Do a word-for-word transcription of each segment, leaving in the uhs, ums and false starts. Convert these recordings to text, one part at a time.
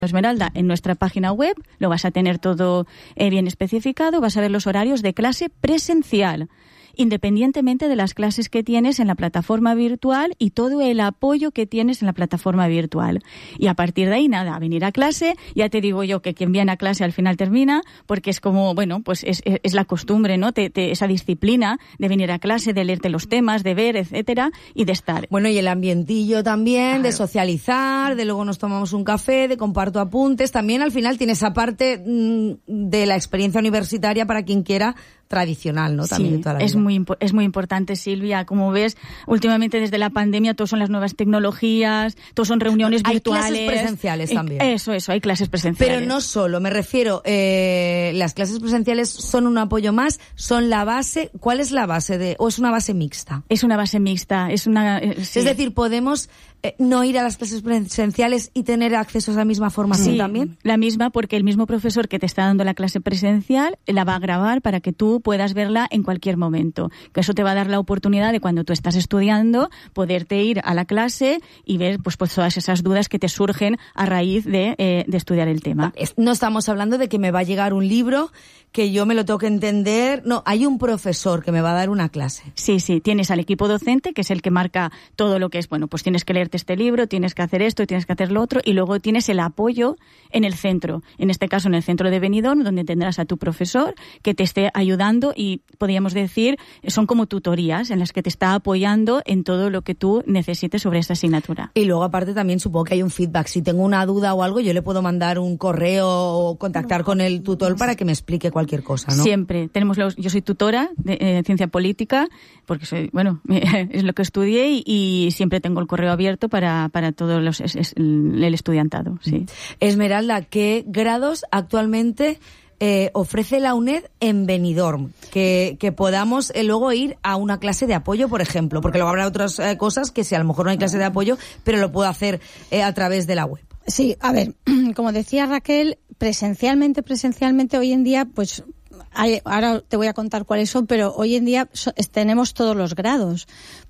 Esmeralda, en nuestra página web lo vas a tener todo eh, bien especificado, vas a ver los horarios de clase presencial, independientemente de las clases que tienes en la plataforma virtual y todo el apoyo que tienes en la plataforma virtual. Y a partir de ahí, nada, a venir a clase. Ya te digo yo que quien viene a clase al final termina, porque es como, bueno, pues es, es, es la costumbre, ¿no? Te, te, esa disciplina de venir a clase, de leerte los temas, de ver, etcétera, y de estar. Bueno, y el ambientillo también, claro, de socializar, de luego nos tomamos un café, de comparto apuntes. También al final tiene esa parte mmm, de la experiencia universitaria para quien quiera, tradicional, ¿no? También sí, toda la es vida. muy es muy importante, Silvia. Como ves, últimamente desde la pandemia todo son las nuevas tecnologías, todo son reuniones hay virtuales. Hay clases presenciales eh, también. Eso, eso, hay clases presenciales. Pero no solo, me refiero, eh, las clases presenciales son un apoyo más, son la base. ¿Cuál es la base de, o es una base mixta? Es una base mixta, es una. Eh, sí. Es decir, podemos eh, no ir a las clases presenciales y tener acceso a esa misma formación sí, también. La misma, porque el mismo profesor que te está dando la clase presencial la va a grabar para que tú puedas verla en cualquier momento. Que eso te va a dar la oportunidad de cuando tú estás estudiando poderte ir a la clase y ver pues, pues todas esas dudas que te surgen a raíz de, eh, de estudiar el tema. No estamos hablando de que me va a llegar un libro que yo me lo tengo que entender. No, hay un profesor que me va a dar una clase. Sí, sí, tienes al equipo docente, que es el que marca todo lo que es, bueno, pues tienes que leerte este libro, tienes que hacer esto, tienes que hacer lo otro, y luego tienes el apoyo en el centro, en este caso en el centro de Benidorm, donde tendrás a tu profesor que te esté ayudando y podríamos decir, son como tutorías en las que te está apoyando en todo lo que tú necesites sobre esta asignatura. Y luego aparte también supongo que hay un feedback. Si tengo una duda o algo, yo le puedo mandar un correo o contactar con el tutor para que me explique cualquier cosa, ¿no? Siempre. Tenemos los, yo soy tutora de eh, ciencia política, porque soy, bueno, es lo que estudié y, y siempre tengo el correo abierto para, para todos los, es, es, el estudiantado, sí. Esmeralda, ¿qué grados actualmente Eh, ofrece la UNED en Benidorm? Que, que podamos eh, luego ir a una clase de apoyo, por ejemplo, porque luego habrá otras eh, cosas que si a lo mejor no hay clase de apoyo, pero lo puedo hacer eh, a través de la web. Sí, a ver, como decía Raquel, presencialmente, presencialmente hoy en día, pues hay, ahora te voy a contar cuáles son, pero hoy en día so, tenemos todos los grados,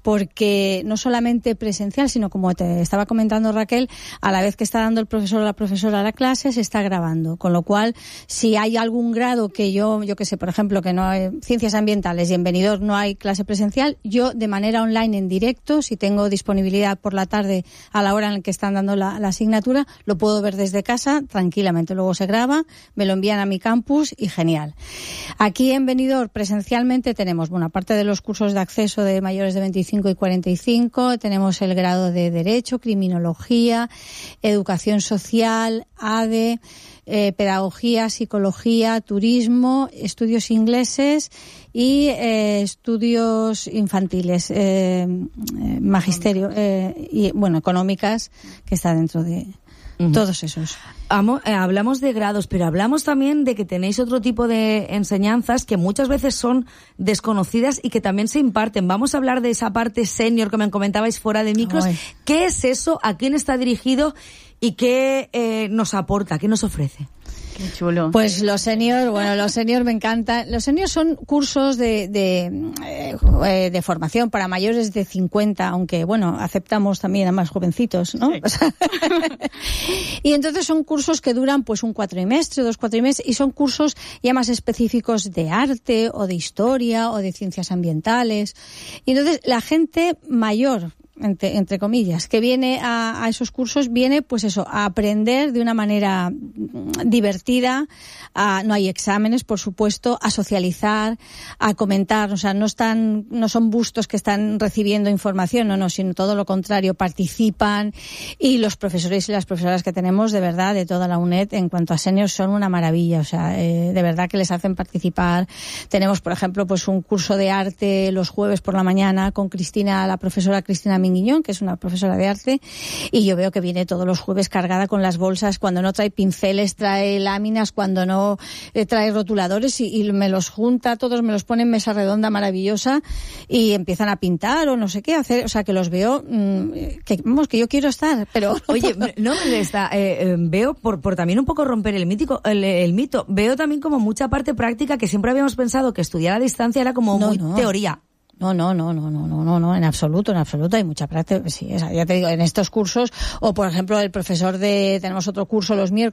porque no solamente presencial, sino como te estaba comentando Raquel, a la vez que está dando el profesor o la profesora la clase, se está grabando, con lo cual, si hay algún grado que yo, yo que sé, por ejemplo, que no hay ciencias ambientales y en Benidorm no hay clase presencial, yo de manera online en directo, si tengo disponibilidad por la tarde a la hora en la que están dando la, la asignatura, lo puedo ver desde casa tranquilamente, luego se graba, me lo envían a mi campus y genial. Aquí en Benidorm presencialmente tenemos, bueno, aparte de los cursos de acceso de mayores de veinticinco y cuarenta y cinco, tenemos el grado de Derecho, Criminología, Educación Social, A D E, eh, Pedagogía, Psicología, Turismo, Estudios Ingleses y eh, Estudios Infantiles, eh, eh, Magisterio eh, y, bueno, Económicas, que está dentro de todos esos. Amo, eh, hablamos de grados, pero hablamos también de que tenéis otro tipo de enseñanzas que muchas veces son desconocidas y que también se imparten. Vamos a hablar de esa parte senior que me comentabais fuera de micros. Ay. ¿Qué es eso? ¿A quién está dirigido? ¿Y qué eh, nos aporta? ¿Qué nos ofrece? Qué chulo. Pues los senior, bueno, los senior me encantan. Los senior son cursos de, de, eh, de formación para mayores de cincuenta, aunque, bueno, aceptamos también a más jovencitos, ¿no? Sí. Y entonces son cursos que duran, pues, un cuatrimestre, dos cuatrimestres, y son cursos ya más específicos de arte, o de historia, o de ciencias ambientales. Y entonces la gente mayor, Entre, entre comillas, que viene a, a esos cursos, viene pues eso, a aprender de una manera divertida, a, no hay exámenes, por supuesto, a socializar, a comentar, o sea, no están, no son bustos que están recibiendo información, no, no, sino todo lo contrario, participan, y los profesores y las profesoras que tenemos, de verdad, de toda la UNED, en cuanto a seniors, son una maravilla, o sea, eh, de verdad que les hacen participar. Tenemos, por ejemplo, pues un curso de arte los jueves por la mañana con Cristina, la profesora Cristina Minguiñón, que es una profesora de arte, y yo veo que viene todos los jueves cargada con las bolsas, cuando no trae pinceles, trae láminas, cuando no eh, trae rotuladores, y, y me los junta todos, me los pone en mesa redonda maravillosa y empiezan a pintar o no sé qué hacer, o sea que los veo mmm, que vamos, que yo quiero estar, pero oye, no me está, eh, eh, veo por por también un poco romper el mítico el, el mito, veo también como mucha parte práctica, que siempre habíamos pensado que estudiar a distancia era como no, muy no. teoría. No, no, no, no, no, no, no, no, en absoluto, en absoluto, hay mucha práctica, sí, ya te digo, en estos cursos, o por ejemplo el profesor de, tenemos otro curso los miércoles,